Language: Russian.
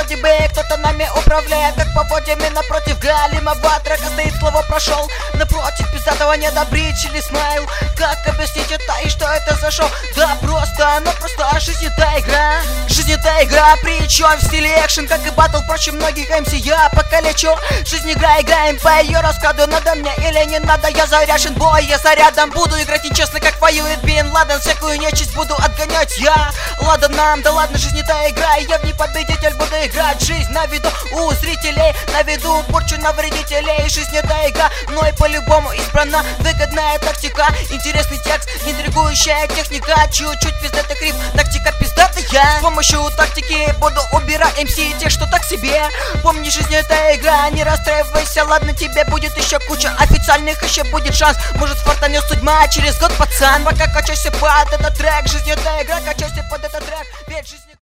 вроде бы кто-то нами управляет, как поводьями напротив галимого трека стоит слово «прошел». Напротив пиздатого неодобрительный смайл. Как объяснить это и что это за шоу? Да просто, ну просто жизнь это игра. Жизнь это игра, причем в стиле экшен, как и батл, впрочем, многих МС я покалечу. Жизнь игра, играем по ее раскладу. Надо мне или не надо, я заряжен, бой, я зарядом. Буду играть нечестно, как воюет Бин Ладен. Всякую нечисть буду отгонять я. Ладно нам, да ладно, жизнь это игра, и я в ней победитель, буду играть. Жизнь на виду у зрителей, на виду порчу на вредителей. Жизнь это игра, мной по-любому избрана выгодная тактика. Интересный текст, интригующая техника. Чуть-чуть пиздатый крив, тактика пиздатая. С помощью тактики буду убирать МС тех, что так себе. Помни, жизнь это игра, не расстраивайся. Ладно, тебе будет еще куча официальных, еще будет шанс. Может фартанет судьба через год, пацан. Пока качайся под этот трек. Жизнь это игра, качайся под этот трек. Ведь жизнь